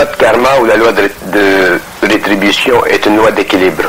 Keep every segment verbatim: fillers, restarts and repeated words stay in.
loi de karma ou la loi de, de rétribution est une loi d'équilibre.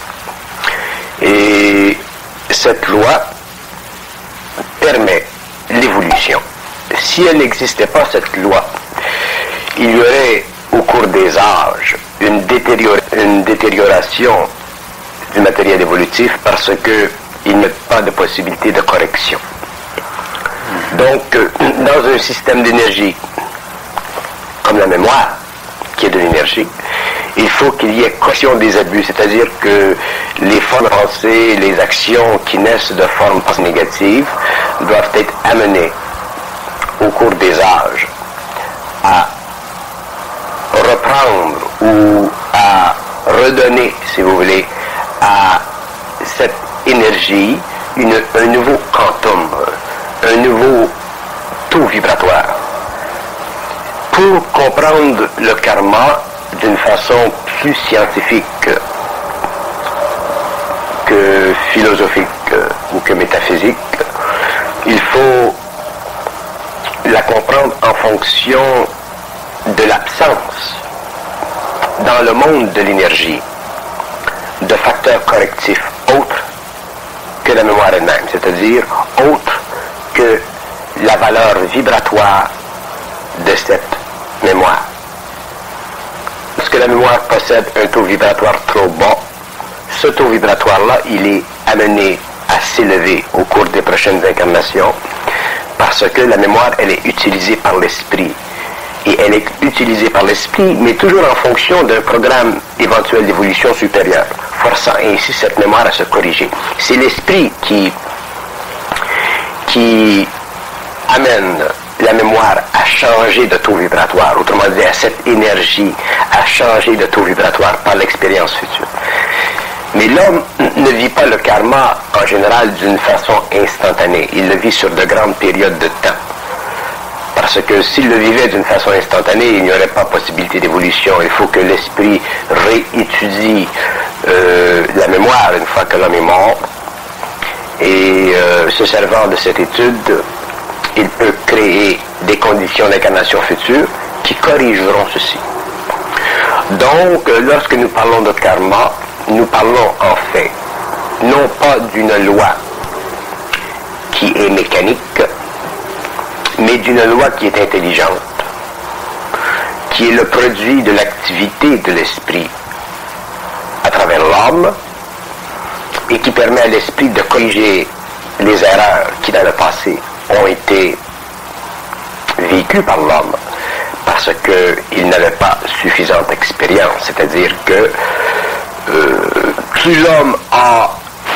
Et cette loi permet l'évolution. Si elle n'existait pas, cette loi, il y aurait au cours des âges une, détérior- une détérioration du matériel évolutif parce qu'il n'y a pas de possibilité de correction. Donc, dans un système d'énergie comme la mémoire, qui est de l'énergie, il faut qu'il y ait correction des abus, c'est-à-dire que les formes pensées, les actions qui naissent de formes négatives doivent être amenées au cours des âges à reprendre ou à redonner, si vous voulez, à cette énergie une, un nouveau quantum, un nouveau taux vibratoire. Pour comprendre le karma d'une façon plus scientifique que philosophique ou que métaphysique, il faut la comprendre en fonction de l'absence dans le monde de l'énergie de facteurs correctifs autres que la mémoire elle-même, c'est-à-dire autres que la valeur vibratoire de cette mémoire. Lorsque la mémoire possède un taux vibratoire trop bas, ce taux vibratoire-là, il est amené à s'élever au cours des prochaines incarnations parce que la mémoire, elle est utilisée par l'esprit. Et elle est utilisée par l'esprit, mais toujours en fonction d'un programme éventuel d'évolution supérieure, forçant ainsi cette mémoire à se corriger. C'est l'esprit qui, qui amène la mémoire à changer de taux vibratoire, autrement dit à cette énergie à changer de taux vibratoire par l'expérience future. Mais l'homme ne vit pas le karma en général d'une façon instantanée, il le vit sur de grandes périodes de temps. Parce que s'il le vivait d'une façon instantanée, il n'y aurait pas possibilité d'évolution. Il faut que l'esprit réétudie euh, la mémoire une fois que l'homme est mort. Et euh, se servant de cette étude, il peut créer des conditions d'incarnation future qui corrigeront ceci. Donc, lorsque nous parlons de karma, nous parlons en fait non pas d'une loi qui est mécanique, mais d'une loi qui est intelligente, qui est le produit de l'activité de l'esprit à travers l'homme et qui permet à l'esprit de corriger les erreurs qui dans le passé ont été vécues par l'homme parce qu'il n'avait pas suffisante expérience, c'est-à-dire que euh, plus l'homme a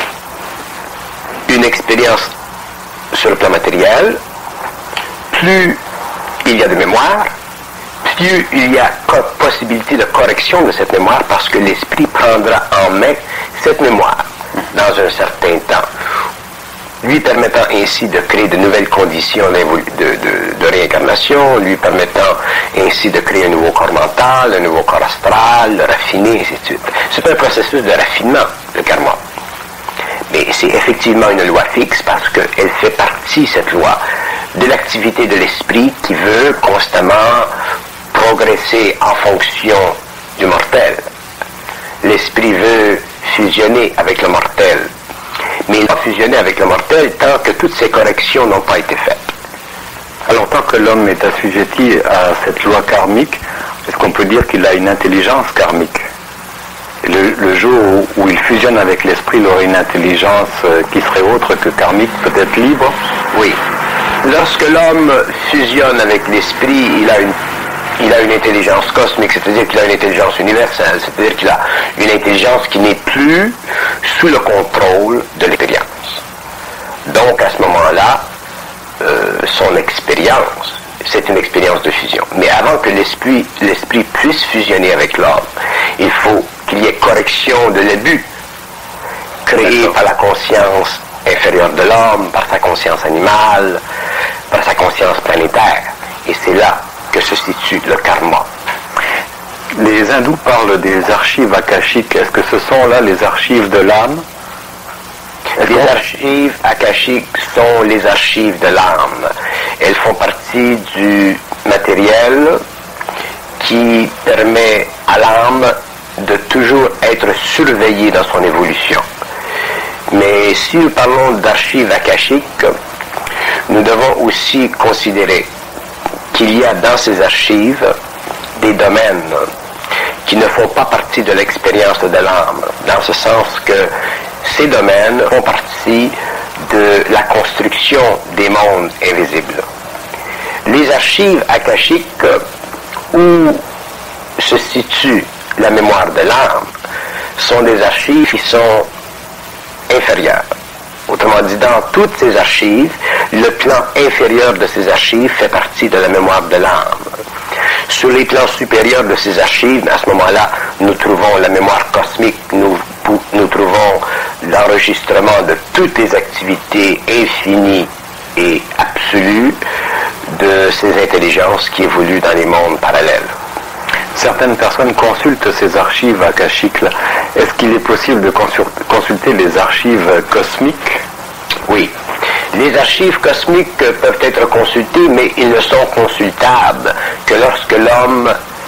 une expérience sur le plan matériel, plus il y a de mémoire, plus il y a possibilité de correction de cette mémoire parce que l'esprit prendra en main cette mémoire dans un certain temps, lui permettant ainsi de créer de nouvelles conditions de, de, de réincarnation, lui permettant ainsi de créer un nouveau corps mental, un nouveau corps astral, de raffiner, ainsi de suite. C'est un processus de raffinement, le karma. Mais c'est effectivement une loi fixe parce qu'elle fait partie, cette loi, de l'activité de l'esprit qui veut constamment progresser en fonction du mortel. L'esprit veut fusionner avec le mortel, mais il va fusionner avec le mortel tant que toutes ces corrections n'ont pas été faites. Alors, tant que l'homme est assujetti à cette loi karmique, est-ce qu'on peut dire qu'il a une intelligence karmique? Le, le jour où, où il fusionne avec l'esprit, il aura une intelligence qui serait autre que karmique, peut-être libre? Oui. Lorsque l'homme fusionne avec l'esprit, il a une, il a une intelligence cosmique, c'est-à-dire qu'il a une intelligence universelle, c'est-à-dire qu'il a une intelligence qui n'est plus sous le contrôle de l'expérience. Donc, à ce moment-là, euh, son expérience, c'est une expérience de fusion. Mais avant que l'esprit, l'esprit puisse fusionner avec l'homme, il faut qu'il y ait correction de l'abus créé par la conscience inférieure de l'homme, par sa conscience animale, par sa conscience planétaire. Et c'est là que se situe le karma. Les hindous parlent des archives akashiques. Est-ce que ce sont là les archives de l'âme? Les archives akashiques sont les archives de l'âme. Elles font partie du matériel qui permet à l'âme de toujours être surveillée dans son évolution. Mais si nous parlons d'archives akashiques, nous devons aussi considérer qu'il y a dans ces archives des domaines qui ne font pas partie de l'expérience de l'âme, dans ce sens que ces domaines font partie de la construction des mondes invisibles. Les archives akashiques où se situe la mémoire de l'âme sont des archives qui sont inférieures. Autrement dit, dans toutes ces archives, le plan inférieur de ces archives fait partie de la mémoire de l'âme. Sur les plans supérieurs de ces archives, à ce moment-là, nous trouvons la mémoire cosmique, nous, nous trouvons l'enregistrement de toutes les activités infinies et absolues de ces intelligences qui évoluent dans les mondes parallèles. Certaines personnes consultent ces archives akashiques-là. Est-ce qu'il est possible de consulter les archives cosmiques? Oui. Les archives cosmiques peuvent être consultées, mais ils ne sont consultables que lorsque l'homme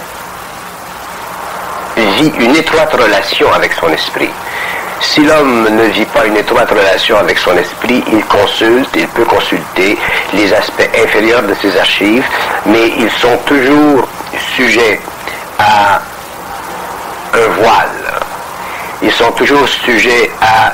vit une étroite relation avec son esprit. Si l'homme ne vit pas une étroite relation avec son esprit, il consulte, il peut consulter les aspects inférieurs de ces archives, mais ils sont toujours sujets à un voile. Ils sont toujours sujets à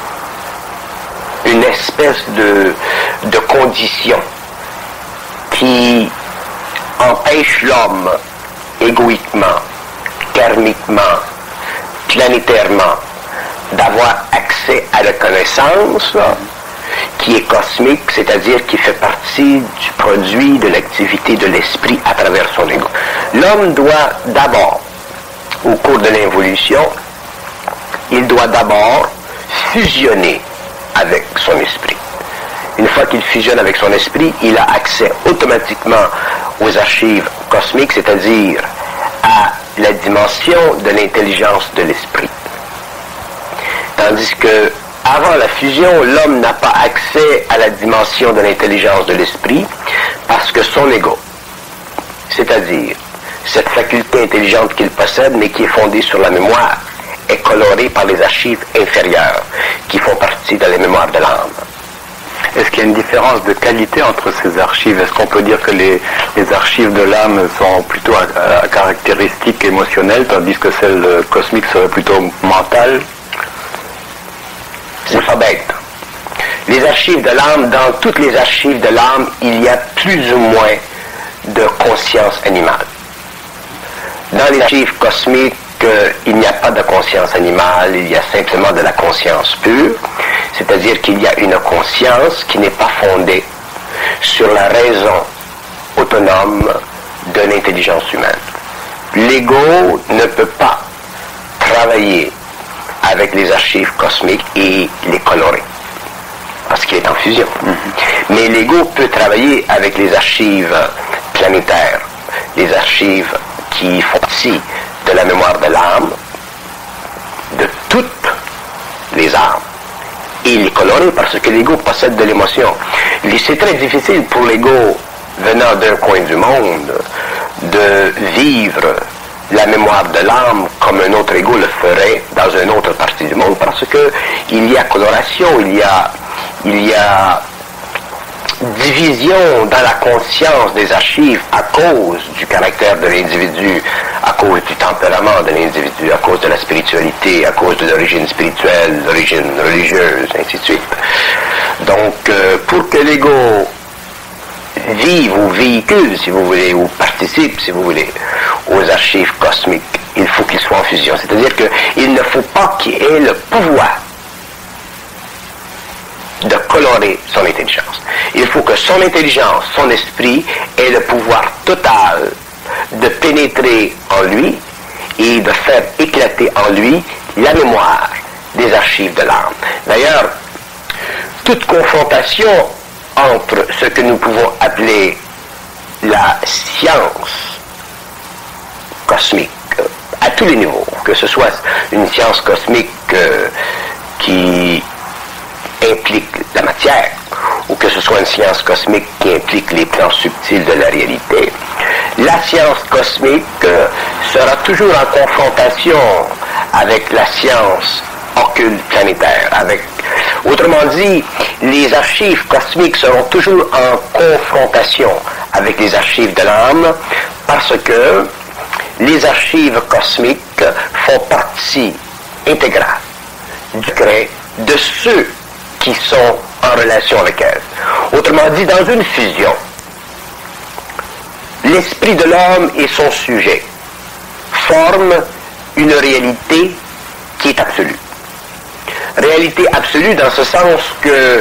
une espèce de, de condition qui empêche l'homme égoïquement, karmiquement, planétairement, d'avoir accès à la connaissance qui est cosmique, c'est-à-dire qui fait partie du produit de l'activité de l'esprit à travers son ego. L'homme doit d'abord, au cours de l'évolution, il doit d'abord fusionner avec son esprit. Une fois qu'il fusionne avec son esprit, il a accès automatiquement aux archives cosmiques, c'est-à-dire à la dimension de l'intelligence de l'esprit. Tandis que avant la fusion, l'homme n'a pas accès à la dimension de l'intelligence de l'esprit parce que son ego, c'est-à-dire cette faculté intelligente qu'il possède mais qui est fondée sur la mémoire, est colorée par les archives inférieures qui font partie de la mémoire de l'âme. Est-ce qu'il y a une différence de qualité entre ces archives? Est-ce qu'on peut dire que les, les archives de l'âme sont plutôt à, à caractéristiques émotionnelles, tandis que celles cosmiques seraient plutôt mentales? C'est pas bête. Les archives de l'âme, dans toutes les archives de l'âme, il y a plus ou moins de conscience animale. Dans les archives cosmiques, euh, il n'y a pas de conscience animale, il y a simplement de la conscience pure, c'est-à-dire qu'il y a une conscience qui n'est pas fondée sur la raison autonome de l'intelligence humaine. L'ego ne peut pas travailler avec les archives cosmiques et les colorer, parce qu'il est en fusion. Mm-hmm. Mais l'ego peut travailler avec les archives planétaires, les archives qui font partie de la mémoire de l'âme, de toutes les âmes, et les colorer parce que l'ego possède de l'émotion. C'est très difficile pour l'ego, venant d'un coin du monde, de vivre la mémoire de l'âme comme un autre ego le ferait dans une autre partie du monde, parce que il y a coloration, il y a, il y a division dans la conscience des archives à cause du caractère de l'individu, à cause du tempérament de l'individu, à cause de la spiritualité, à cause de l'origine spirituelle, l'origine religieuse, ainsi de suite. Donc, euh, pour que l'ego vive ou véhicule, si vous voulez, ou participe, si vous voulez, aux archives cosmiques, il faut qu'il soit en fusion. C'est-à-dire qu'il ne faut pas qu'il ait le pouvoir de colorer son intelligence. Il faut que son intelligence, son esprit, ait le pouvoir total de pénétrer en lui et de faire éclater en lui la mémoire des archives de l'âme. D'ailleurs, toute confrontation entre ce que nous pouvons appeler la science cosmique, à tous les niveaux, que ce soit une science cosmique euh, qui implique la matière, ou que ce soit une science cosmique qui implique les plans subtils de la réalité, la science cosmique sera toujours en confrontation avec la science occulte planétaire. Avec, autrement dit, les archives cosmiques seront toujours en confrontation avec les archives de l'âme parce que les archives cosmiques font partie intégrale du secret de ceux qui sont en relation avec elles. Autrement dit, dans une fusion, l'esprit de l'homme et son sujet forment une réalité qui est absolue. Réalité absolue dans ce sens que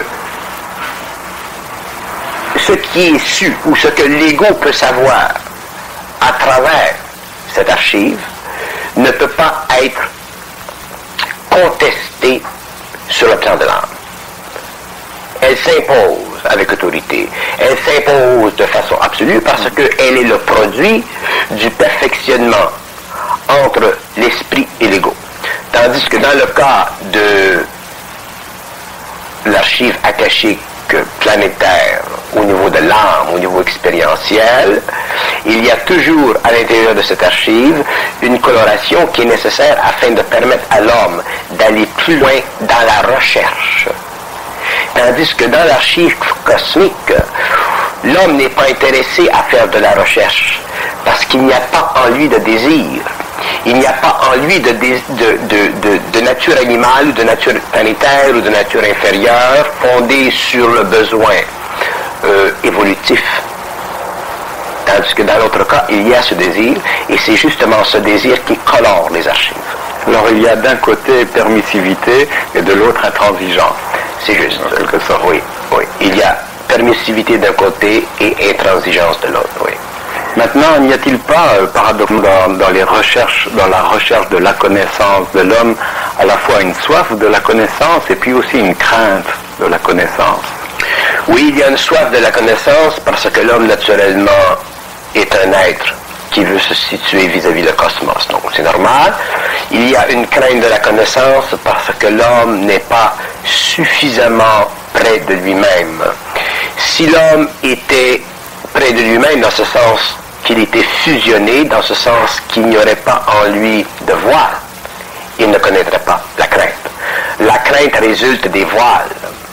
ce qui est su ou ce que l'ego peut savoir à travers cette archive ne peut pas être contesté sur le plan de l'âme. Elle s'impose avec autorité. Elle s'impose de façon absolue parce qu'elle est le produit du perfectionnement entre l'esprit et l'ego. Tandis que dans le cas de l'archive akashique planétaire, au niveau de l'âme, au niveau expérientiel, il y a toujours à l'intérieur de cette archive une coloration qui est nécessaire afin de permettre à l'homme d'aller plus loin dans la recherche. Tandis que dans l'archive cosmique, l'homme n'est pas intéressé à faire de la recherche parce qu'il n'y a pas en lui de désir. Il n'y a pas en lui de, de, de, de, de nature animale ou de nature planétaire ou de nature inférieure fondée sur le besoin euh, évolutif. Tandis que dans l'autre cas, il y a ce désir et c'est justement ce désir qui colore les archives. Alors il y a d'un côté permissivité et de l'autre intransigeance. C'est juste. En quelque sorte. Oui, oui. Il y a permissivité d'un côté et intransigeance de l'autre, oui. Maintenant, n'y a-t-il pas, euh, paradoxalement, dans, dans les recherches, dans la recherche de la connaissance de l'homme, à la fois une soif de la connaissance et puis aussi une crainte de la connaissance? Oui, il y a une soif de la connaissance parce que l'homme, naturellement, est un être qui veut se situer vis-à-vis le cosmos. Donc, c'est normal. Il y a une crainte de la connaissance parce que l'homme n'est pas suffisamment près de lui-même. Si l'homme était près de lui-même, dans ce sens qu'il était fusionné, dans ce sens qu'il n'y aurait pas en lui de voile, il ne connaîtrait pas la crainte. La crainte résulte des voiles.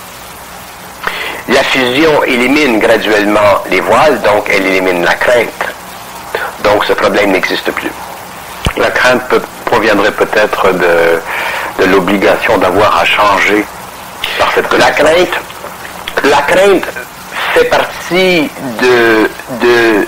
La fusion élimine graduellement les voiles, donc elle élimine la crainte. Donc ce problème n'existe plus. La crainte peut, proviendrait peut-être de, de l'obligation d'avoir à changer par cette connaissance. La crainte, la crainte fait partie de, de,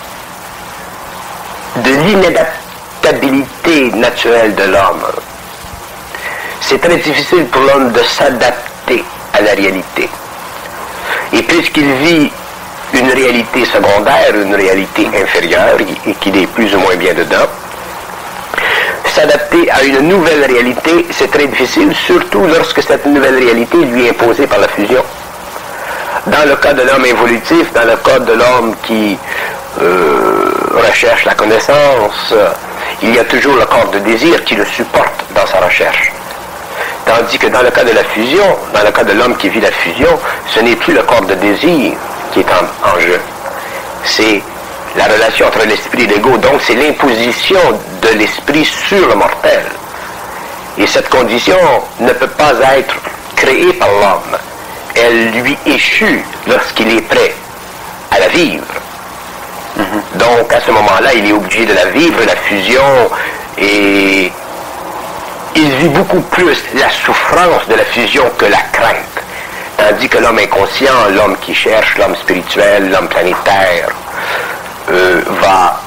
de l'inadaptabilité naturelle de l'homme. C'est très difficile pour l'homme de s'adapter à la réalité. Et puisqu'il vit une réalité secondaire, une réalité inférieure, et qu'il est plus ou moins bien dedans, s'adapter à une nouvelle réalité, c'est très difficile, surtout lorsque cette nouvelle réalité lui est imposée par la fusion. Dans le cas de l'homme évolutif, dans le cas de l'homme qui euh, recherche la connaissance, il y a toujours le corps de désir qui le supporte dans sa recherche. Tandis que dans le cas de la fusion, dans le cas de l'homme qui vit la fusion, ce n'est plus le corps de désir qui est en, en jeu. C'est la relation entre l'esprit et l'ego. Donc c'est l'imposition de l'esprit sur le mortel. Et cette condition ne peut pas être créée par l'homme. Elle lui échoue lorsqu'il est prêt à la vivre. Mm-hmm. Donc à ce moment-là, il est obligé de la vivre, la fusion, et il vit beaucoup plus la souffrance de la fusion que la crainte. Tandis que l'homme inconscient, l'homme qui cherche, l'homme spirituel, l'homme planétaire, euh, va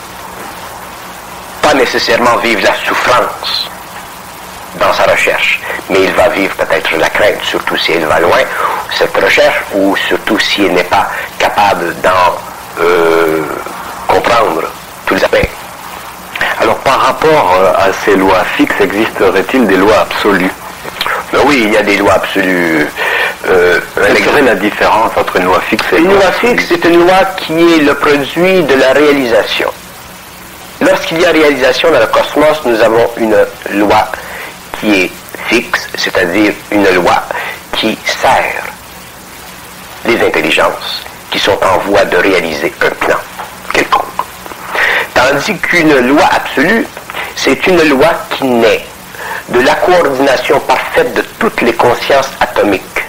pas nécessairement vivre la souffrance dans sa recherche, mais il va vivre peut-être la crainte, surtout si elle va loin, cette recherche, ou surtout si elle n'est pas capable d'en euh, comprendre tous les aspects. Alors par rapport à ces lois fixes, existerait-il des lois absolues? Ben oui, il y a des lois absolues. Euh, Quelle serait la différence entre une loi fixe et une loi loi fixe? C'est une loi qui est le produit de la réalisation. Lorsqu'il y a réalisation dans le cosmos, nous avons une loi qui est fixe, c'est-à-dire une loi qui sert les intelligences qui sont en voie de réaliser un plan quelconque. Tandis qu'une loi absolue, c'est une loi qui naît de la coordination parfaite de toutes les consciences atomiques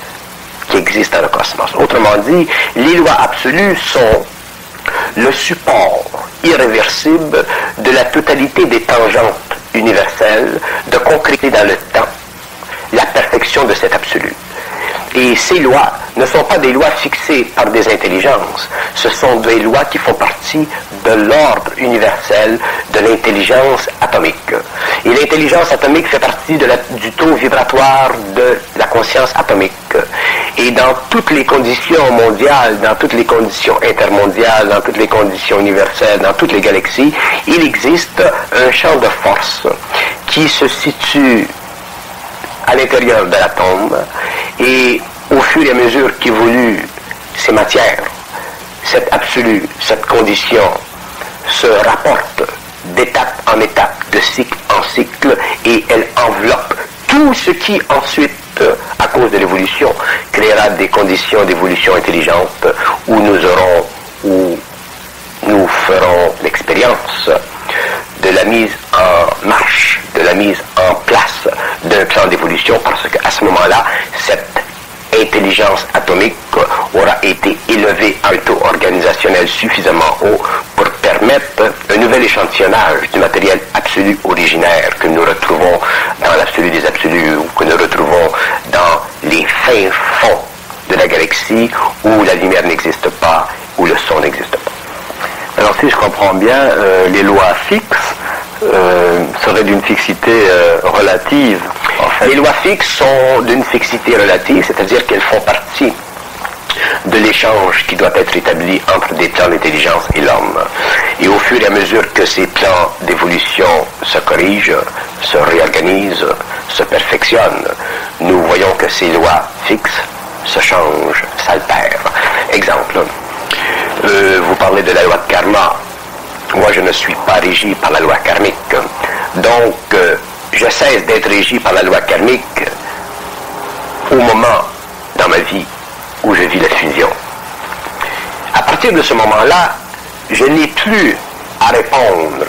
qui existent dans le cosmos. Autrement dit, les lois absolues sont le support irréversible de la totalité des tangentes universelles de concrétiser dans le temps la perfection de cet absolu. Et ces lois ne sont pas des lois fixées par des intelligences, ce sont des lois qui font partie de l'ordre universel de l'intelligence atomique. Et l'intelligence atomique fait partie de la, du taux vibratoire de la conscience atomique. Et dans toutes les conditions mondiales, dans toutes les conditions intermondiales, dans toutes les conditions universelles, dans toutes les galaxies, il existe un champ de force qui se situe à l'intérieur de l'atome, et au fur et à mesure qu'évoluent ces matières, cette absolue, cette condition se rapporte d'étape en étape, de cycle en cycle, et elle enveloppe tout ce qui ensuite, à cause de l'évolution, créera des conditions d'évolution intelligente où nous aurons, où nous ferons l'expérience de la mise en marche, de la mise en place d'un plan d'évolution, parce qu'à ce moment-là, cette intelligence atomique aura été élevée à un taux organisationnel suffisamment haut pour permettre un nouvel échantillonnage du matériel absolu originaire que nous retrouvons dans l'absolu des absolus, ou que nous retrouvons dans les fins fonds de la galaxie où la lumière n'existe pas, où le son n'existe pas. Alors si je comprends bien, euh, les lois fixes euh, seraient d'une fixité euh, relative. En fait. Les lois fixes sont d'une fixité relative, c'est-à-dire qu'elles font partie de l'échange qui doit être établi entre des plans d'intelligence et l'homme. Et au fur et à mesure que ces plans d'évolution se corrigent, se réorganisent, se perfectionnent, nous voyons que ces lois fixes se changent, s'altèrent. Exemple. Euh, vous parlez de la loi de karma. Moi, je ne suis pas régi par la loi karmique. Donc, euh, je cesse d'être régi par la loi karmique au moment dans ma vie où je vis la fusion. À partir de ce moment-là, je n'ai plus à répondre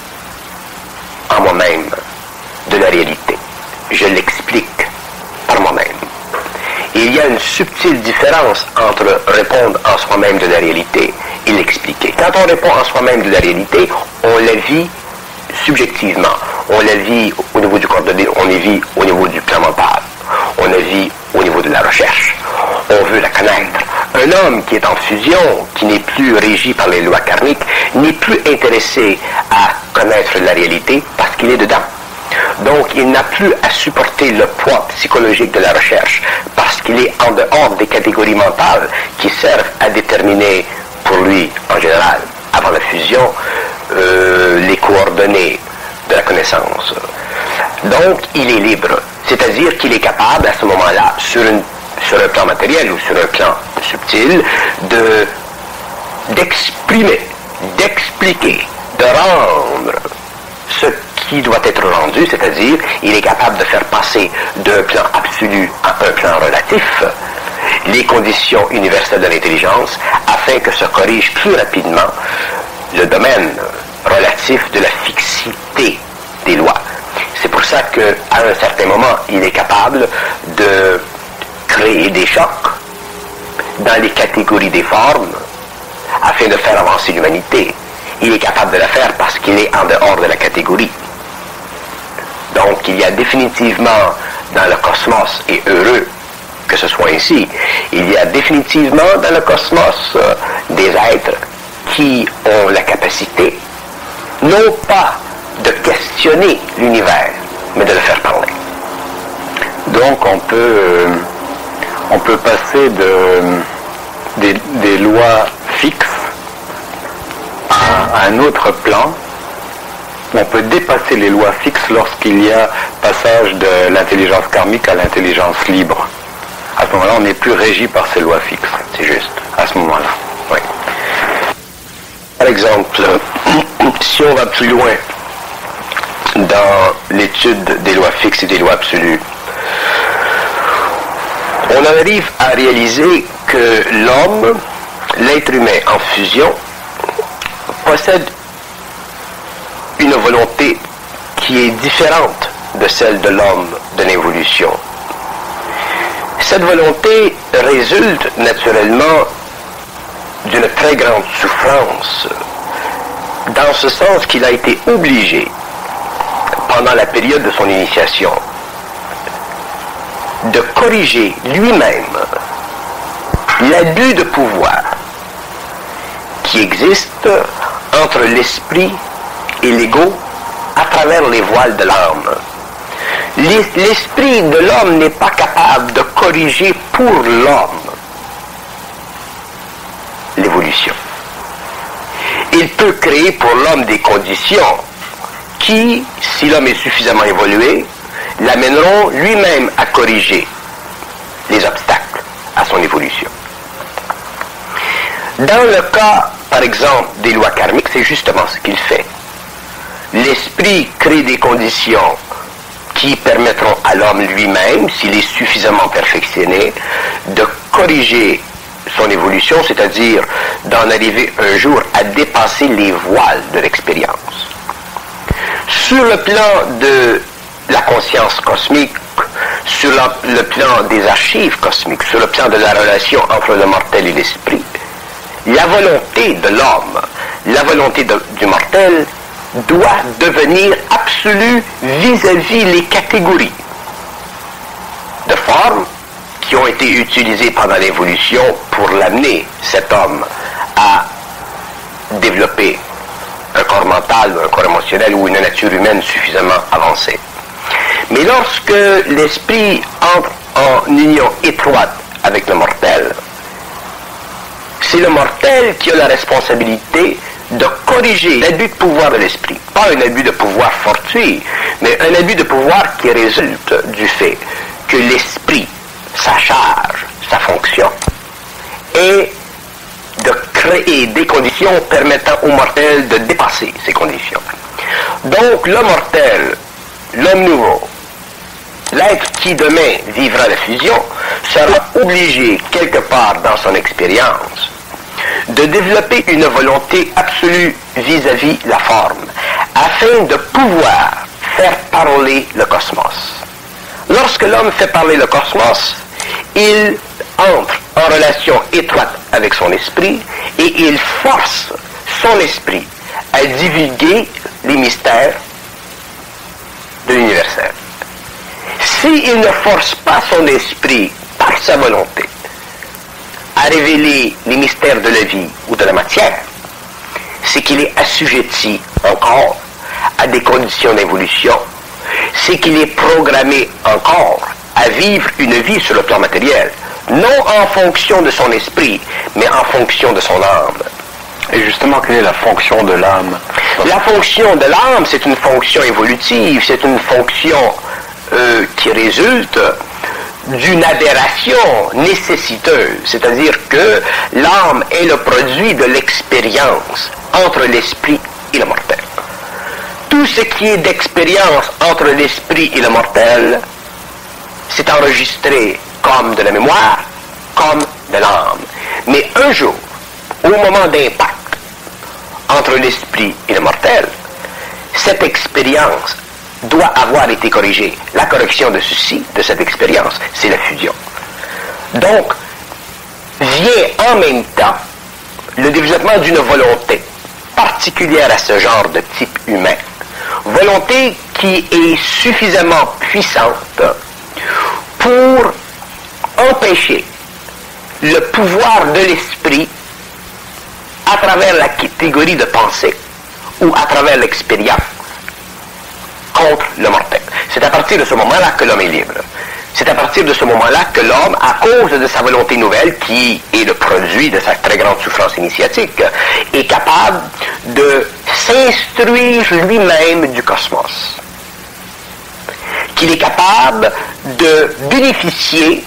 en moi-même de la réalité. Je l'explique par moi-même. Il y a une subtile différence entre répondre en soi-même de la réalité et l'expliquer. Quand on répond en soi-même de la réalité, on la vit subjectivement. On la vit au niveau du corps de l'île, on la vit au niveau du plan mental. On la vit au niveau de la recherche. On veut la connaître. Un homme qui est en fusion, qui n'est plus régi par les lois karmiques, n'est plus intéressé à connaître la réalité parce qu'il est dedans. Donc, il n'a plus à supporter le poids psychologique de la recherche parce qu'il est en dehors des catégories mentales qui servent à déterminer pour lui, en général, avant la fusion, euh, les coordonnées de la connaissance. Donc, il est libre. C'est-à-dire qu'il est capable, à ce moment-là, sur, une, sur un plan matériel ou sur un plan subtil, de, d'exprimer, d'expliquer, de rendre ce qui doit être rendu, c'est-à-dire il est capable de faire passer d'un plan absolu à un plan relatif les conditions universelles de l'intelligence afin que se corrige plus rapidement le domaine relatif de la fixité des lois. C'est pour ça qu'à un certain moment, il est capable de créer des chocs dans les catégories des formes afin de faire avancer l'humanité. Il est capable de la faire parce qu'il est en dehors de la catégorie. Donc, il y a définitivement dans le cosmos, et heureux que ce soit ainsi, il y a définitivement dans le cosmos euh, des êtres qui ont la capacité, non pas de questionner l'univers, mais de le faire parler. Donc, on peut, euh, on peut passer de, des, des lois fixes à un autre plan. On peut dépasser les lois fixes lorsqu'il y a passage de l'intelligence karmique à l'intelligence libre. À ce moment-là, on n'est plus régi par ces lois fixes. C'est juste, à ce moment-là. Oui. Par exemple, si on va plus loin dans l'étude des lois fixes et des lois absolues, on arrive à réaliser que l'homme, l'être humain en fusion, possède volonté qui est différente de celle de l'homme de l'évolution. Cette volonté résulte naturellement d'une très grande souffrance, dans ce sens qu'il a été obligé, pendant la période de son initiation, de corriger lui-même l'abus de pouvoir qui existe entre l'esprit et l'ego à travers les voiles de l'âme. L'esprit de l'homme n'est pas capable de corriger pour l'homme l'évolution. Il peut créer pour l'homme des conditions qui, si l'homme est suffisamment évolué, l'amèneront lui-même à corriger les obstacles à son évolution. Dans le cas, par exemple, des lois karmiques, c'est justement ce qu'il fait. L'esprit crée des conditions qui permettront à l'homme lui-même, s'il est suffisamment perfectionné, de corriger son évolution, c'est-à-dire d'en arriver un jour à dépasser les voiles de l'expérience. Sur le plan de la conscience cosmique, sur le, le plan des archives cosmiques, sur le plan de la relation entre le mortel et l'esprit, la volonté de l'homme, la volonté de, du mortel, doit devenir absolue vis-à-vis les catégories de formes qui ont été utilisées pendant l'évolution pour l'amener, cet homme, à développer un corps mental, un corps émotionnel ou une nature humaine suffisamment avancée. Mais lorsque l'esprit entre en union étroite avec le mortel, c'est le mortel qui a la responsabilité de corriger l'abus de pouvoir de l'esprit. Pas un abus de pouvoir fortuit, mais un abus de pouvoir qui résulte du fait que l'esprit, sa charge, sa fonction, est de créer des conditions permettant au mortel de dépasser ces conditions. Donc le mortel, l'homme nouveau, l'être qui demain vivra la fusion, sera obligé quelque part dans son expérience de développer une volonté absolue vis-à-vis la forme, afin de pouvoir faire parler le cosmos. Lorsque l'homme fait parler le cosmos, il entre en relation étroite avec son esprit et il force son esprit à divulguer les mystères de l'universel. S'il ne force pas son esprit par sa volonté à révéler les mystères de la vie ou de la matière, c'est qu'il est assujetti encore à des conditions d'évolution, c'est qu'il est programmé encore à vivre une vie sur le plan matériel, non en fonction de son esprit, mais en fonction de son âme. Et justement, quelle est la fonction de l'âme? La fonction de l'âme, c'est une fonction évolutive, c'est une fonction euh, qui résulte d'une aberration nécessiteuse, c'est-à-dire que l'âme est le produit de l'expérience entre l'esprit et le mortel. Tout ce qui est d'expérience entre l'esprit et le mortel, c'est enregistré comme de la mémoire, comme de l'âme. Mais un jour, au moment d'impact entre l'esprit et le mortel, cette expérience doit avoir été corrigée. La correction de ceci, de cette expérience, c'est la fusion. Donc, vient en même temps le développement d'une volonté particulière à ce genre de type humain. Volonté qui est suffisamment puissante pour empêcher le pouvoir de l'esprit à travers la catégorie de pensée ou à travers l'expérience contre le mortel. C'est à partir de ce moment-là que l'homme est libre. C'est à partir de ce moment-là que l'homme, à cause de sa volonté nouvelle, qui est le produit de sa très grande souffrance initiatique, est capable de s'instruire lui-même du cosmos. Qu'il est capable de bénéficier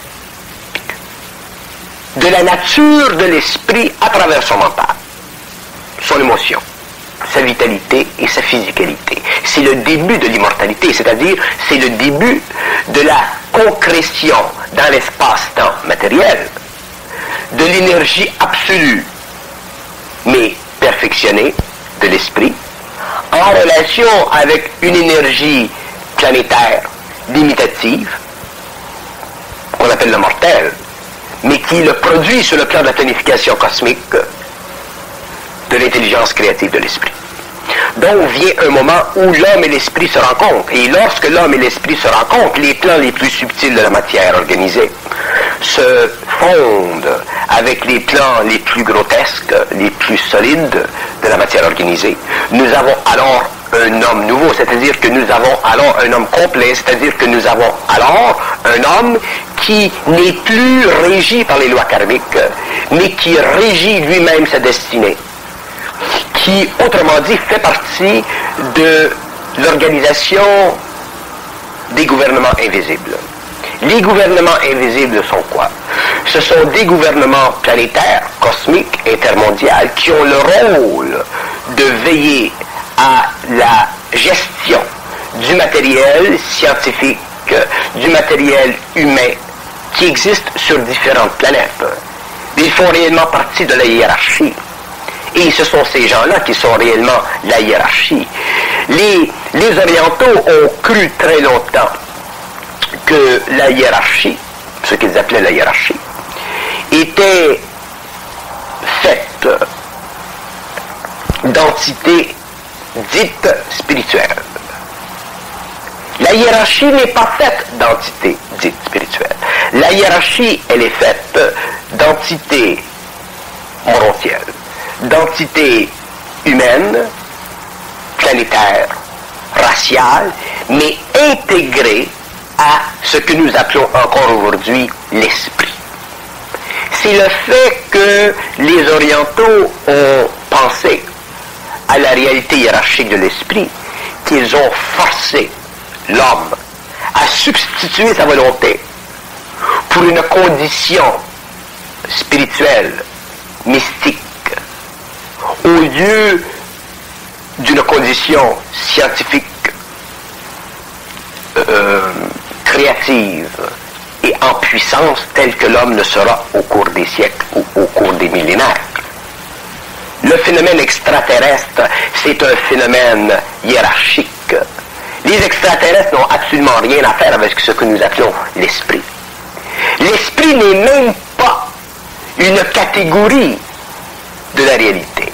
de la nature de l'esprit à travers son mental, son émotion, sa vitalité et sa physicalité. C'est le début de l'immortalité, c'est-à-dire c'est le début de la concrétion dans l'espace-temps matériel de l'énergie absolue, mais perfectionnée de l'esprit, en relation avec une énergie planétaire limitative, qu'on appelle le mortel, mais qui le produit sur le plan de la planification cosmique de l'intelligence créative de l'esprit. Donc vient un moment où l'homme et l'esprit se rencontrent. Et lorsque l'homme et l'esprit se rencontrent, les plans les plus subtils de la matière organisée se fondent avec les plans les plus grotesques, les plus solides de la matière organisée. Nous avons alors un homme nouveau, c'est-à-dire que nous avons alors un homme complet, c'est-à-dire que nous avons alors un homme qui n'est plus régi par les lois karmiques, mais qui régit lui-même sa destinée, qui, autrement dit, fait partie de l'organisation des gouvernements invisibles. Les gouvernements invisibles sont quoi? Ce sont des gouvernements planétaires, cosmiques, intermondiaux, qui ont le rôle de veiller à la gestion du matériel scientifique, du matériel humain qui existe sur différentes planètes. Ils font réellement partie de la hiérarchie. Et ce sont ces gens-là qui sont réellement la hiérarchie. Les, les orientaux ont cru très longtemps que la hiérarchie, ce qu'ils appelaient la hiérarchie, était faite d'entités dites spirituelles. La hiérarchie n'est pas faite d'entités dites spirituelles. La hiérarchie, elle est faite d'entités morontielles, d'entités humaines, planétaires, raciales, mais intégrées à ce que nous appelons encore aujourd'hui l'esprit. C'est le fait que les orientaux ont pensé à la réalité hiérarchique de l'esprit qu'ils ont forcé l'homme à substituer sa volonté pour une condition spirituelle, mystique, au lieu d'une condition scientifique, euh, créative et en puissance telle que l'homme ne sera au cours des siècles ou au cours des millénaires. Le phénomène extraterrestre, c'est un phénomène hiérarchique. Les extraterrestres n'ont absolument rien à faire avec ce que nous appelons l'esprit. L'esprit n'est même pas une catégorie de la réalité.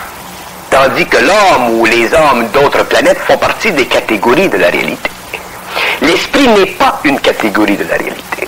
Tandis que l'homme ou les hommes d'autres planètes font partie des catégories de la réalité. L'esprit n'est pas une catégorie de la réalité.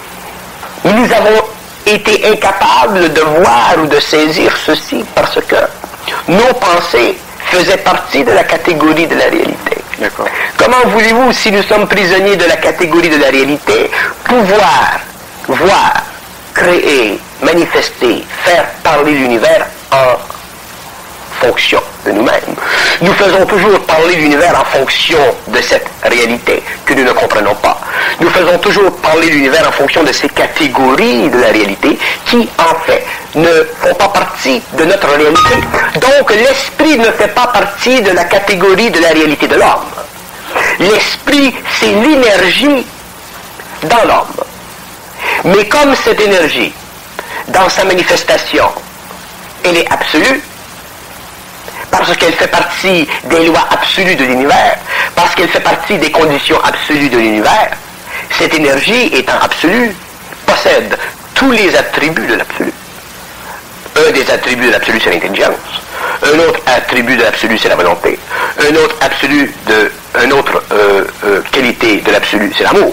Nous avons été incapables de voir ou de saisir ceci parce que nos pensées faisaient partie de la catégorie de la réalité. D'accord. Comment voulez-vous, si nous sommes prisonniers de la catégorie de la réalité, pouvoir voir, créer, manifester, faire parler l'univers en fonction de nous-mêmes? Nous faisons toujours parler l'univers en fonction de cette réalité que nous ne comprenons pas. Nous faisons toujours parler l'univers en fonction de ces catégories de la réalité qui, en fait, ne font pas partie de notre réalité. Donc, l'esprit ne fait pas partie de la catégorie de la réalité de l'homme. L'esprit, c'est l'énergie dans l'homme. Mais comme cette énergie, dans sa manifestation, elle est absolue, parce qu'elle fait partie des lois absolues de l'univers, parce qu'elle fait partie des conditions absolues de l'univers, cette énergie étant absolue, possède tous les attributs de l'absolu. Un des attributs de l'absolu, c'est l'intelligence. Un autre attribut de l'absolu, c'est la volonté. Un autre absolu de, un autre euh, euh, qualité de l'absolu, c'est l'amour.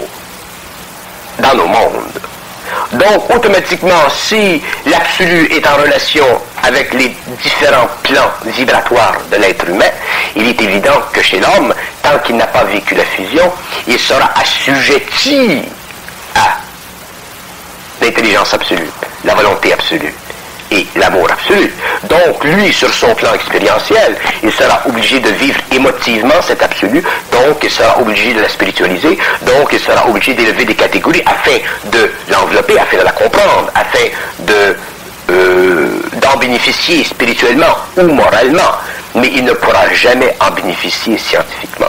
Dans nos mondes. Donc, automatiquement, si l'absolu est en relation avec les différents plans vibratoires de l'être humain, il est évident que chez l'homme, tant qu'il n'a pas vécu la fusion, il sera assujetti à l'intelligence absolue, la volonté absolue et l'amour absolu. Donc, lui, sur son plan expérientiel, il sera obligé de vivre émotivement cet absolu, donc il sera obligé de la spiritualiser, donc il sera obligé d'élever des catégories afin de l'envelopper, afin de la comprendre, afin de euh, d'en bénéficier spirituellement ou moralement, mais il ne pourra jamais en bénéficier scientifiquement.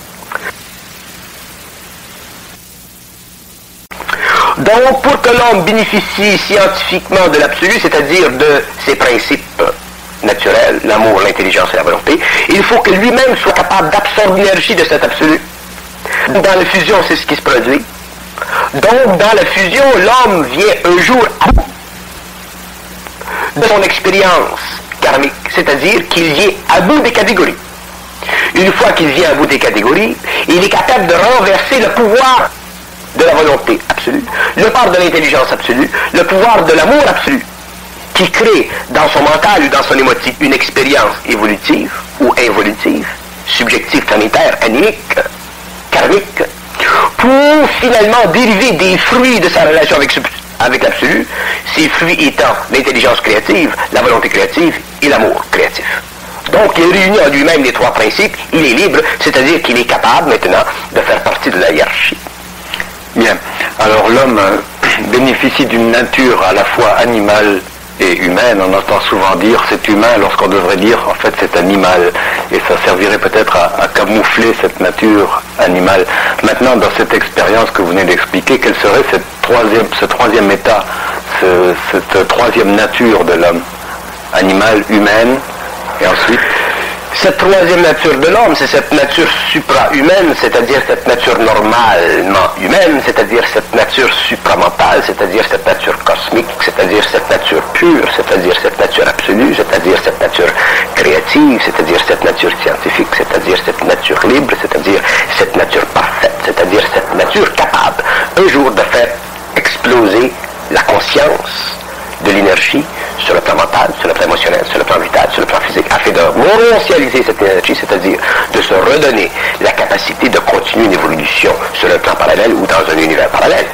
Donc, pour que l'homme bénéficie scientifiquement de l'absolu, c'est-à-dire de ses principes naturel, l'amour, l'intelligence et la volonté, il faut que lui-même soit capable d'absorber l'énergie de cet absolu. Dans la fusion, c'est ce qui se produit. Donc, dans la fusion, l'homme vient un jour à bout de son expérience karmique, c'est-à-dire qu'il vient à bout des catégories. Une fois qu'il vient à bout des catégories, il est capable de renverser le pouvoir de la volonté absolue, le pouvoir de l'intelligence absolue, le pouvoir de l'amour absolu, qui crée dans son mental ou dans son émotif une expérience évolutive ou involutive, subjective, sanitaire, animique, karmique, pour finalement dériver des fruits de sa relation avec, avec l'absolu, ces fruits étant l'intelligence créative, la volonté créative et l'amour créatif. Donc, il réunit en lui-même les trois principes, il est libre, c'est-à-dire qu'il est capable maintenant de faire partie de la hiérarchie. Bien. Alors l'homme euh, bénéficie d'une nature à la fois animale et humaine. On entend souvent dire c'est humain lorsqu'on devrait dire en fait c'est animal. Et ça servirait peut-être à, à camoufler cette nature animale. Maintenant, dans cette expérience que vous venez d'expliquer, quel serait cette troisième, ce troisième état, ce, cette troisième nature de l'homme? Animal, humaine, et ensuite cette troisième nature de l'homme, c'est cette nature supra-humaine, c'est-à-dire cette nature normalement humaine, c'est-à-dire cette nature supramentale, c'est-à-dire cette nature cosmique, c'est-à-dire cette nature pure, c'est-à-dire cette nature absolue, c'est-à-dire cette nature créative, c'est-à-dire cette nature scientifique, c'est-à-dire cette nature libre, c'est-à-dire cette nature parfaite, c'est-à-dire cette nature capable un jour de faire exploser la conscience de l'énergie sur le plan mental, sur le plan émotionnel, sur le plan vital, sur le plan physique, afin de potentialiser cette énergie, c'est-à-dire de se redonner la capacité de continuer une évolution sur le plan parallèle ou dans un univers parallèle.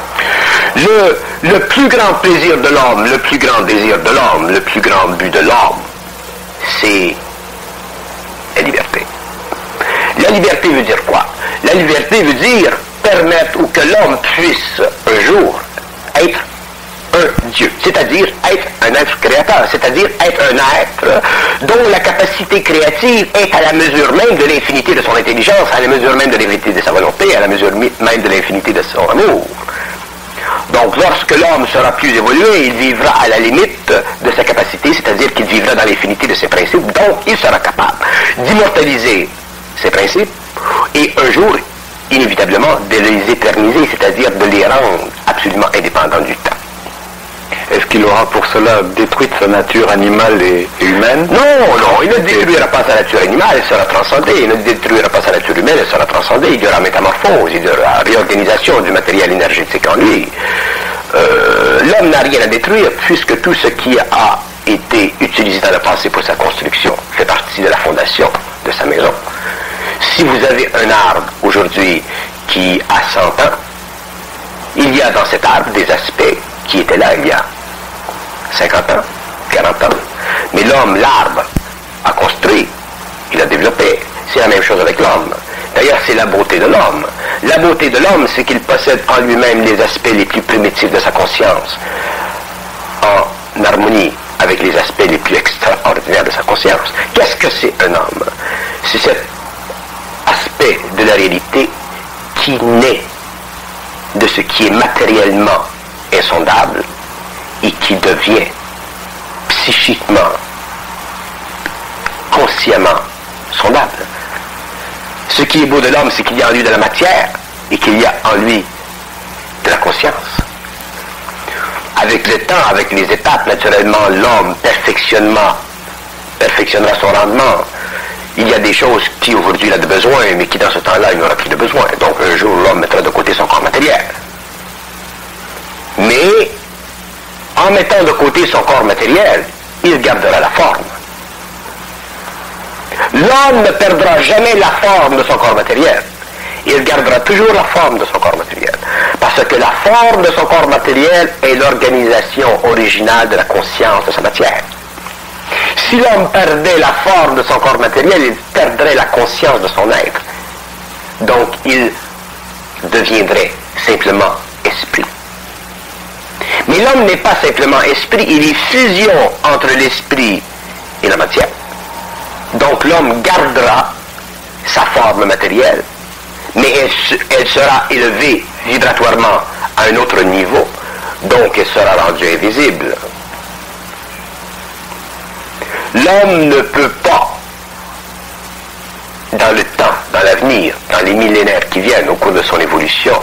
Le, le plus grand plaisir de l'homme, le plus grand désir de l'homme, le plus grand but de l'homme, c'est la liberté. La liberté veut dire quoi? La liberté veut dire permettre ou que l'homme puisse un jour être un Dieu, c'est-à-dire être un être créateur, c'est-à-dire être un être dont la capacité créative est à la mesure même de l'infinité de son intelligence, à la mesure même de l'infinité de sa volonté, à la mesure même de l'infinité de son amour. Donc lorsque l'homme sera plus évolué, il vivra à la limite de sa capacité, c'est-à-dire qu'il vivra dans l'infinité de ses principes, donc il sera capable d'immortaliser ses principes et un jour, inévitablement, de les éterniser, c'est-à-dire de les rendre absolument indépendants du temps. Est-ce qu'il aura pour cela détruit sa nature animale et, et humaine? Non, non, il ne détruira pas sa nature animale, elle sera transcendée. Il ne détruira pas sa nature humaine, elle sera transcendée. Il y aura métamorphose, il y aura réorganisation du matériel énergétique en lui. Euh, l'homme n'a rien à détruire puisque tout ce qui a été utilisé dans le passé pour sa construction fait partie de la fondation de sa maison. Si vous avez un arbre aujourd'hui qui a cent ans, il y a dans cet arbre des aspects qui étaient là il y a cinquante ans, quarante ans. Mais l'homme, l'arbre, a construit, il a développé. C'est la même chose avec l'homme. D'ailleurs, c'est la beauté de l'homme. La beauté de l'homme, c'est qu'il possède en lui-même les aspects les plus primitifs de sa conscience, en harmonie avec les aspects les plus extraordinaires de sa conscience. Qu'est-ce que c'est un homme? C'est cet aspect de la réalité qui naît de ce qui est matériellement insondable et qui devient psychiquement, consciemment sondable. Ce qui est beau de l'homme, c'est qu'il y a en lui de la matière et qu'il y a en lui de la conscience. Avec le temps, avec les étapes, naturellement, l'homme perfectionnement, perfectionnera son rendement. Il y a des choses qui aujourd'hui il a de besoin, mais qui dans ce temps-là il n'aura plus de besoin. Donc un jour l'homme mettra de côté son corps matériel. Mais en mettant de côté son corps matériel, il gardera la forme. L'homme ne perdra jamais la forme de son corps matériel. Il gardera toujours la forme de son corps matériel. Parce que la forme de son corps matériel est l'organisation originale de la conscience de sa matière. Si l'homme perdait la forme de son corps matériel, il perdrait la conscience de son être. Donc il deviendrait simplement esprit. Mais l'homme n'est pas simplement esprit, il est fusion entre l'esprit et la matière. Donc l'homme gardera sa forme matérielle, mais elle, elle sera élevée vibratoirement à un autre niveau. Donc elle sera rendue invisible. L'homme ne peut pas, dans le temps, dans l'avenir, dans les millénaires qui viennent au cours de son évolution,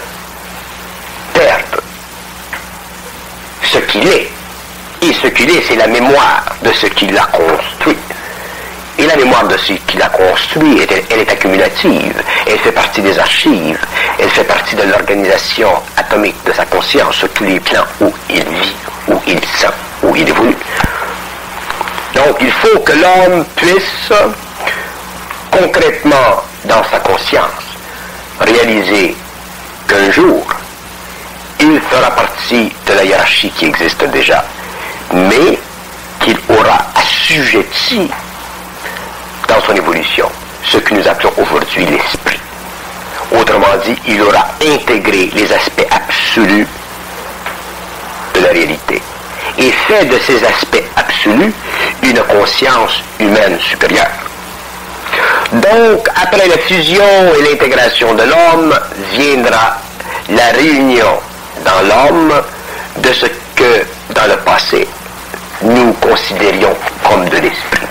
perdre ce qu'il est. Et ce qu'il est, c'est la mémoire de ce qu'il a construit. Et la mémoire de ce qu'il a construit, elle, elle est accumulative. Elle fait partie des archives. Elle fait partie de l'organisation atomique de sa conscience sur tous les plans où il vit, où il sent, où il évolue. Donc, il faut que l'homme puisse, concrètement, dans sa conscience, réaliser qu'un jour, il fera partie de la hiérarchie qui existe déjà, mais qu'il aura assujetti dans son évolution ce que nous appelons aujourd'hui l'esprit. Autrement dit, il aura intégré les aspects absolus de la réalité et fait de ces aspects absolus une conscience humaine supérieure. Donc, après la fusion et l'intégration de l'homme, viendra la réunion dans l'homme de ce que, dans le passé, nous considérions comme de l'esprit.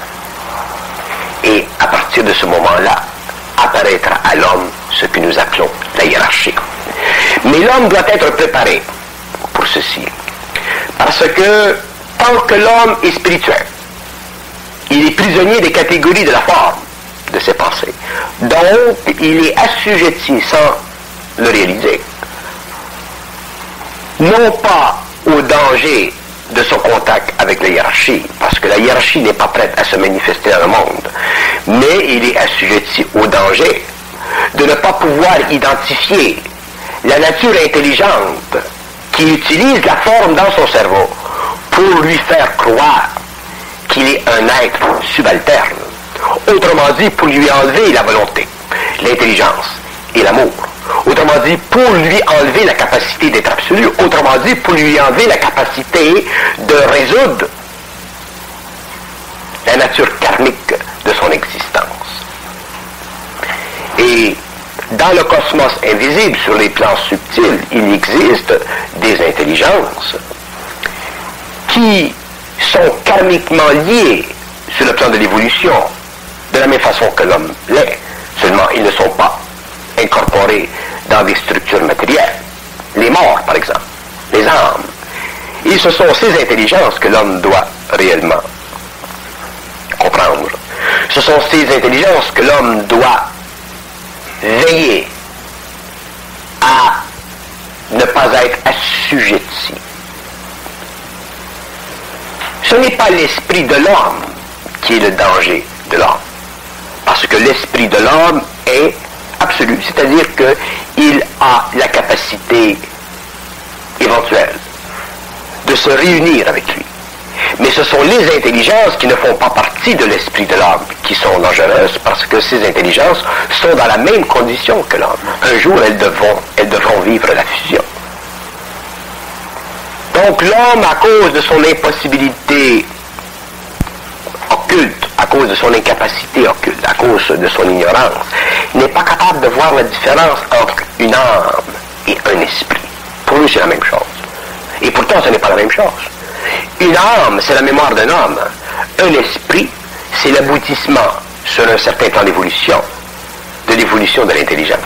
Et à partir de ce moment-là, apparaîtra à l'homme ce que nous appelons la hiérarchie. Mais l'homme doit être préparé pour ceci. Parce que tant que l'homme est spirituel, il est prisonnier des catégories de la forme de ses pensées. Donc, il est assujetti sans le réaliser, non pas au danger de son contact avec la hiérarchie, parce que la hiérarchie n'est pas prête à se manifester dans le monde, mais il est assujetti au danger de ne pas pouvoir identifier la nature intelligente qui utilise la forme dans son cerveau pour lui faire croire qu'il est un être subalterne. Autrement dit, pour lui enlever la volonté, l'intelligence et l'amour. Autrement dit, pour lui enlever la capacité d'être absolu. Autrement dit, pour lui enlever la capacité de résoudre la nature karmique de son existence. Et dans le cosmos invisible, sur les plans subtils, il existe des intelligences qui sont karmiquement liées sur le plan de l'évolution, de la même façon que l'homme l'est. Seulement, ils ne sont pas incorporés dans des structures matérielles. Les morts, par exemple, les âmes. Et ce sont ces intelligences que l'homme doit réellement comprendre. Ce sont ces intelligences que l'homme doit veiller à ne pas être assujetti. Ce n'est pas l'esprit de l'homme qui est le danger de l'homme. Parce que l'esprit de l'homme est absolu, c'est-à-dire qu'il a la capacité éventuelle de se réunir avec lui. Mais ce sont les intelligences qui ne font pas partie de l'esprit de l'homme qui sont dangereuses, parce que ces intelligences sont dans la même condition que l'homme. Un jour, elles devront, elles devront vivre la fusion. Donc l'homme, à cause de son impossibilité occulte, à cause de son incapacité occulte, à cause de son ignorance, n'est pas capable de voir la différence entre une âme et un esprit. Pour lui, c'est la même chose. Et pourtant, ce n'est pas la même chose. Une âme, c'est la mémoire d'un homme. Un esprit, c'est l'aboutissement, sur un certain plan d'évolution, de l'évolution de l'intelligence.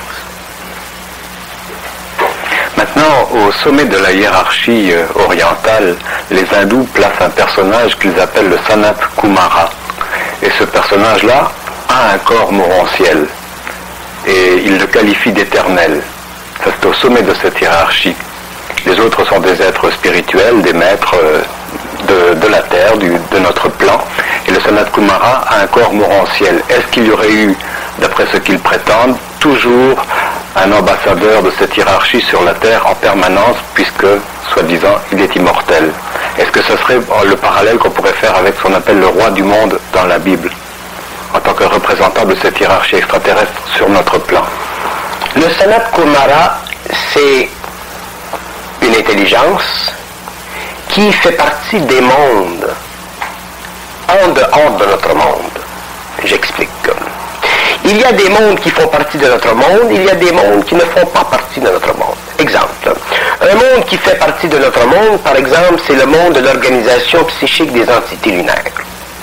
Maintenant, au sommet de la hiérarchie euh, orientale, les hindous placent un personnage qu'ils appellent le Sanat Kumara. Et ce personnage-là a un corps mourant-ciel. Et ils le qualifient d'éternel. Ça, c'est au sommet de cette hiérarchie. Les autres sont des êtres spirituels, des maîtres euh, de, de la terre, du, de notre plan. Et le Sanat Kumara a un corps mourant-ciel. Est-ce qu'il y aurait eu, d'après ce qu'ils prétendent, toujours un ambassadeur de cette hiérarchie sur la terre en permanence, puisque, soi-disant, il est immortel? Est-ce que ce serait le parallèle qu'on pourrait faire avec ce qu'on appelle le roi du monde dans la Bible, en tant que représentant de cette hiérarchie extraterrestre sur notre plan? Le Sanat Kumara, c'est une intelligence qui fait partie des mondes en dehors de notre monde. J'explique. Il y a des mondes qui font partie de notre monde, il y a des mondes qui ne font pas partie de notre monde. Exemple. Un monde qui fait partie de notre monde, par exemple, c'est le monde de l'organisation psychique des entités lunaires.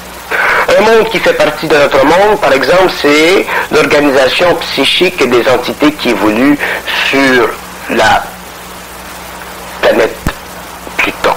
Un monde qui fait partie de notre monde, par exemple, c'est l'organisation psychique des entités qui évoluent sur la planète Pluton.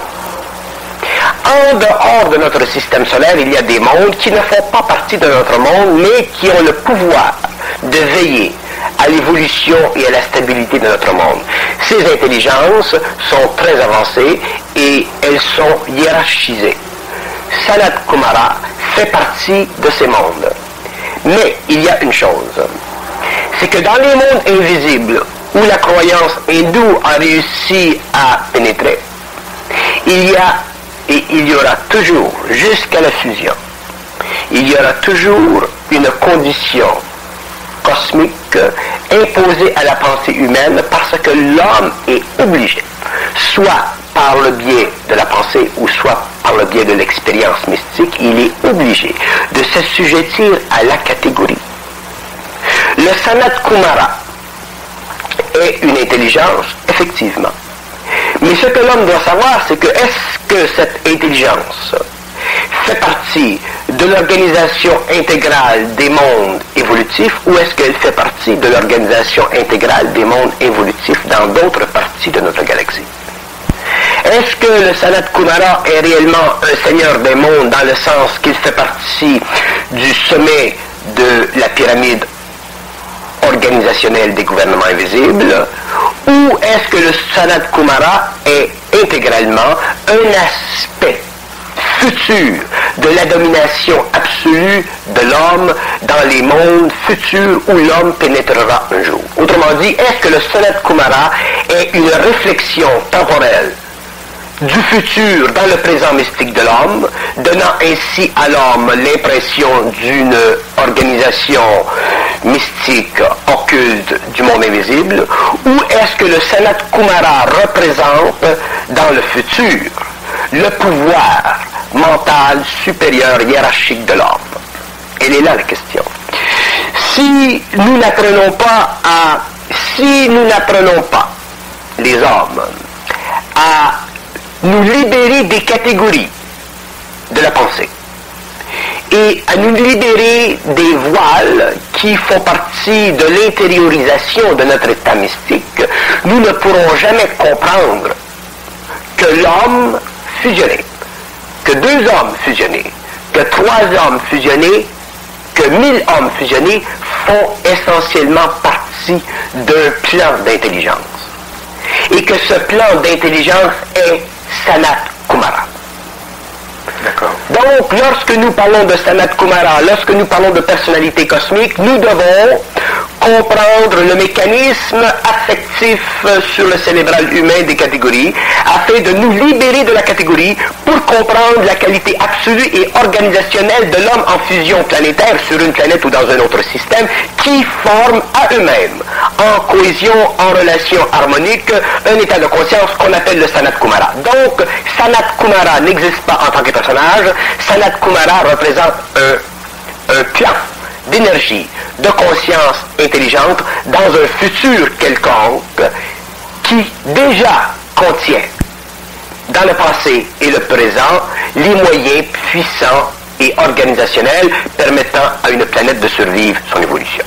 En dehors de notre système solaire, il y a des mondes qui ne font pas partie de notre monde, mais qui ont le pouvoir de veiller à l'évolution et à la stabilité de notre monde. Ces intelligences sont très avancées et elles sont hiérarchisées. Sanat Kumara fait partie de ces mondes. Mais il y a une chose, c'est que dans les mondes invisibles où la croyance hindoue a réussi à pénétrer, il y a et il y aura toujours, jusqu'à la fusion, il y aura toujours une condition cosmique imposée à la pensée humaine parce que l'homme est obligé, soit par le biais de la pensée ou soit par le biais de l'expérience mystique, il est obligé de s'assujettir à la catégorie. Le Sanat Kumara est une intelligence, effectivement. Mais ce que l'homme doit savoir, c'est que est-ce que cette intelligence fait partie de l'organisation intégrale des mondes évolutifs ou est-ce qu'elle fait partie de l'organisation intégrale des mondes évolutifs dans d'autres parties de notre galaxie? Est-ce que le Sanat Kumara est réellement un seigneur des mondes dans le sens qu'il fait partie du sommet de la pyramide organisationnelle des gouvernements invisibles? Ou est-ce que le Sanat Kumara est intégralement un aspect futur de la domination absolue de l'homme dans les mondes futurs où l'homme pénétrera un jour? Autrement dit, est-ce que le Sanat Kumara est une réflexion temporelle du futur dans le présent mystique de l'homme, donnant ainsi à l'homme l'impression d'une organisation mystique occulte du monde invisible, ou est-ce que le Sanat Kumara représente dans le futur le pouvoir mental supérieur hiérarchique de l'homme? Elle est là la question. Si nous n'apprenons pas à, si nous n'apprenons pas les hommes à nous libérer des catégories de la pensée et à nous libérer des voiles qui font partie de l'intériorisation de notre état mystique, nous ne pourrons jamais comprendre que l'homme fusionné, que deux hommes fusionnés, que trois hommes fusionnés, que mille hommes fusionnés font essentiellement partie d'un plan d'intelligence. Et que ce plan d'intelligence est Sanat Kumara. D'accord. Donc, lorsque nous parlons de Sanat Kumara, lorsque nous parlons de personnalité cosmique, nous devons comprendre le mécanisme affectif sur le cérébral humain des catégories, afin de nous libérer de la catégorie pour comprendre la qualité absolue et organisationnelle de l'homme en fusion planétaire sur une planète ou dans un autre système, qui forment à eux-mêmes, en cohésion, en relation harmonique, un état de conscience qu'on appelle le Sanat Kumara. Donc, Sanat Kumara n'existe pas en tant que personnage. Sanat Kumara représente un, un plan d'énergie, de conscience intelligente dans un futur quelconque qui déjà contient dans le passé et le présent les moyens puissants et organisationnels permettant à une planète de survivre son évolution.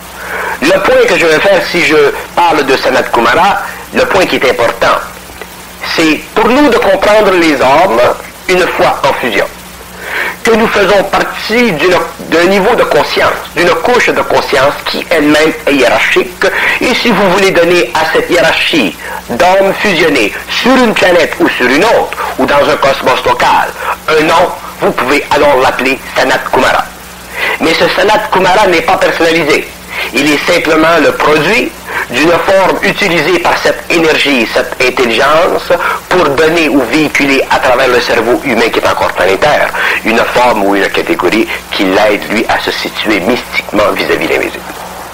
Le point que je vais faire si je parle de Sanat Kumara, le point qui est important, c'est pour nous de comprendre les hommes une fois en fusion, que nous faisons partie d'un niveau de conscience, d'une couche de conscience qui elle-même est hiérarchique. Et si vous voulez donner à cette hiérarchie d'hommes fusionnés sur une planète ou sur une autre, ou dans un cosmos local, un nom, vous pouvez alors l'appeler Sanat Kumara. Mais ce Sanat Kumara n'est pas personnalisé. Il est simplement le produit d'une forme utilisée par cette énergie, cette intelligence, pour donner ou véhiculer à travers le cerveau humain qui est encore planétaire, une forme ou une catégorie qui l'aide, lui, à se situer mystiquement vis-à-vis de l'invisible.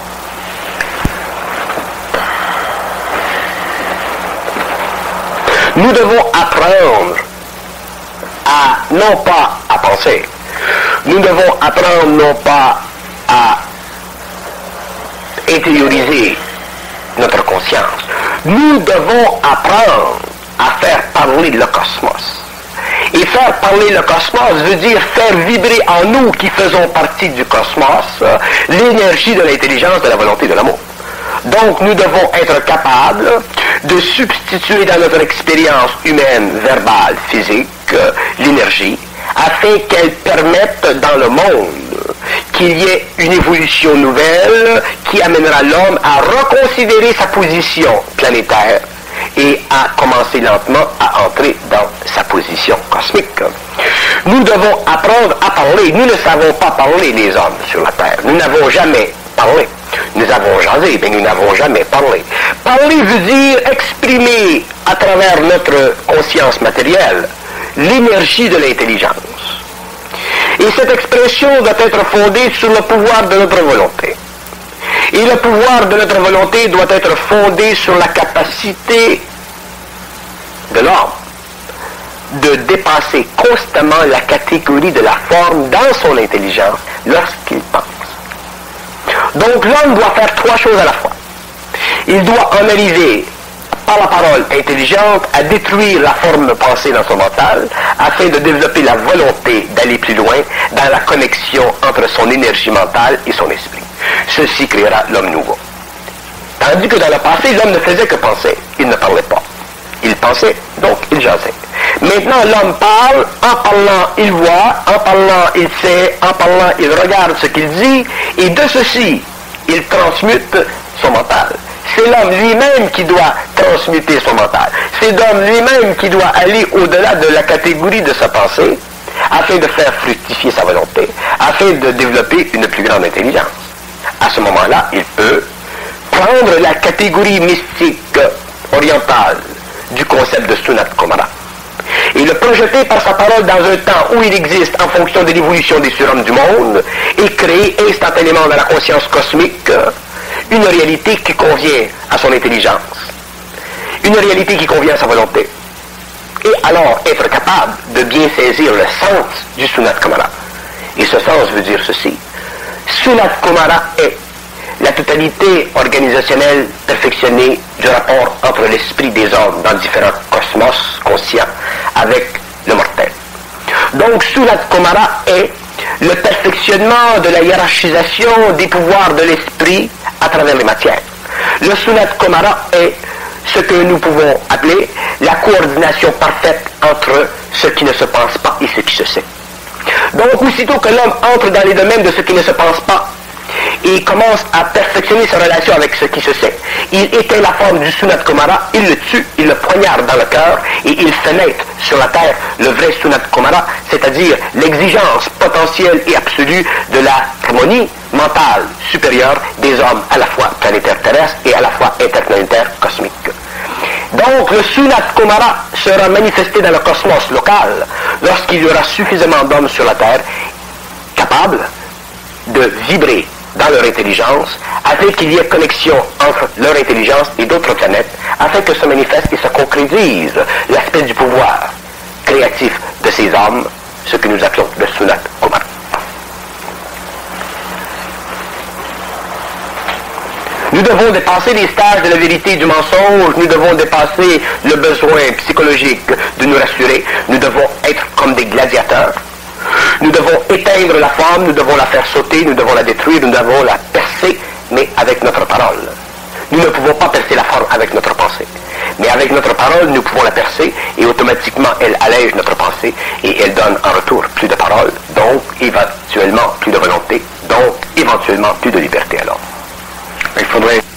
Nous devons apprendre à, non pas à penser, nous devons apprendre non pas à intérioriser notre conscience. Nous devons apprendre à faire parler le cosmos Et faire parler le cosmos veut dire faire vibrer en nous qui faisons partie du cosmos l'énergie de l'intelligence, de la volonté, de l'amour. Donc nous devons être capables de substituer dans notre expérience humaine, verbale, physique, l'énergie, afin qu'elle permette dans le monde qu'il y ait une évolution nouvelle qui amènera l'homme à reconsidérer sa position planétaire et à commencer lentement à entrer dans sa position cosmique. Nous devons apprendre à parler. Nous ne savons pas parler, les hommes, sur la Terre. Nous n'avons jamais parlé. Nous avons jasé, mais nous n'avons jamais parlé. Parler veut dire exprimer à travers notre conscience matérielle l'énergie de l'intelligence. Et cette expression doit être fondée sur le pouvoir de notre volonté. Et le pouvoir de notre volonté doit être fondé sur la capacité de l'homme de dépasser constamment la catégorie de la forme dans son intelligence lorsqu'il pense. Donc l'homme doit faire trois choses à la fois. Il doit en arriver par la parole intelligente à détruire la forme pensée dans son mental afin de développer la volonté d'aller plus loin dans la connexion entre son énergie mentale et son esprit. Ceci créera l'homme nouveau. Tandis que dans le passé, l'homme ne faisait que penser, il ne parlait pas. Il pensait, donc il jasait. Maintenant, l'homme parle, en parlant, il voit, en parlant, il sait, en parlant, il regarde ce qu'il dit, et de ceci, il transmute son mental. C'est l'homme lui-même qui doit transmuter son mental. C'est l'homme lui-même qui doit aller au-delà de la catégorie de sa pensée afin de faire fructifier sa volonté, afin de développer une plus grande intelligence. À ce moment-là, il peut prendre la catégorie mystique orientale du concept de Sunat Kumara et le projeter par sa parole dans un temps où il existe en fonction de l'évolution des surhommes du monde et créer instantanément dans la conscience cosmique une réalité qui convient à son intelligence, une réalité qui convient à sa volonté, et alors être capable de bien saisir le sens du Sunat Kumara. Et ce sens veut dire ceci: Sunat Kumara est la totalité organisationnelle perfectionnée du rapport entre l'esprit des hommes dans différents cosmos conscients avec le mortel. Donc Sunat Kumara est le perfectionnement de la hiérarchisation des pouvoirs de l'esprit à travers les matières. Le Sunat Kumara est ce que nous pouvons appeler la coordination parfaite entre ce qui ne se pense pas et ce qui se sait. Donc aussitôt que l'homme entre dans les domaines de ce qui ne se pense pas et commence à perfectionner sa relation avec ce qui se sait, il éteint la forme du Sunat Kumara, il le tue, il le poignarde dans le cœur et il fait naître sur la terre le vrai Sunat Kumara, c'est-à-dire l'exigence potentielle et absolue de la harmonie mentale supérieure des hommes à la fois planétaires terrestres et à la fois interplanétaires cosmiques. Donc le Sunat Kumara sera manifesté dans le cosmos local lorsqu'il y aura suffisamment d'hommes sur la terre capables de vibrer dans leur intelligence, afin qu'il y ait connexion entre leur intelligence et d'autres planètes, afin que se manifeste et se concrétise l'aspect du pouvoir créatif de ces âmes, ce que nous appelons le Sunat Kumara. Nous devons dépasser les stages de la vérité et du mensonge, nous devons dépasser le besoin psychologique de nous rassurer, nous devons être comme des gladiateurs. Nous devons éteindre la forme, nous devons la faire sauter, nous devons la détruire, nous devons la percer, mais avec notre parole. Nous ne pouvons pas percer la forme avec notre pensée. Mais avec notre parole, nous pouvons la percer et automatiquement, elle allège notre pensée et elle donne en retour plus de parole, donc éventuellement plus de volonté, donc éventuellement plus de liberté alors. Il faudrait